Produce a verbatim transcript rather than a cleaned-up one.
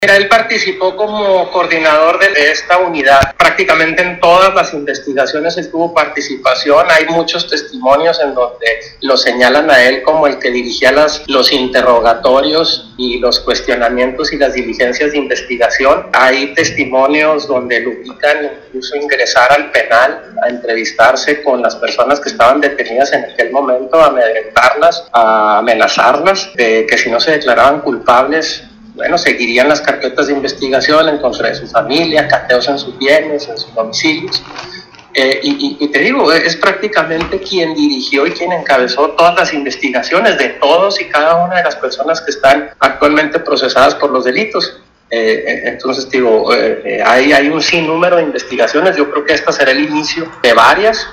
Mira, él participó como coordinador de esta unidad. Prácticamente en todas las investigaciones él tuvo participación. Hay muchos testimonios en donde lo señalan a él como el que dirigía las, los interrogatorios y los cuestionamientos y las diligencias de investigación. Hay testimonios donde lo ubican incluso ingresar al penal, a entrevistarse con las personas que estaban detenidas en aquel momento, a amedrentarlas, a amenazarlas, de que si no se declaraban culpables, bueno, seguirían las carpetas de investigación en contra de su familia, cateos en sus bienes, en sus domicilios. Eh, y, y, y te digo, es prácticamente quien dirigió y quien encabezó todas las investigaciones de todos y cada una de las personas que están actualmente procesadas por los delitos. Eh, entonces, digo, eh, hay, hay un sinnúmero de investigaciones. Yo creo que esta será el inicio de varias.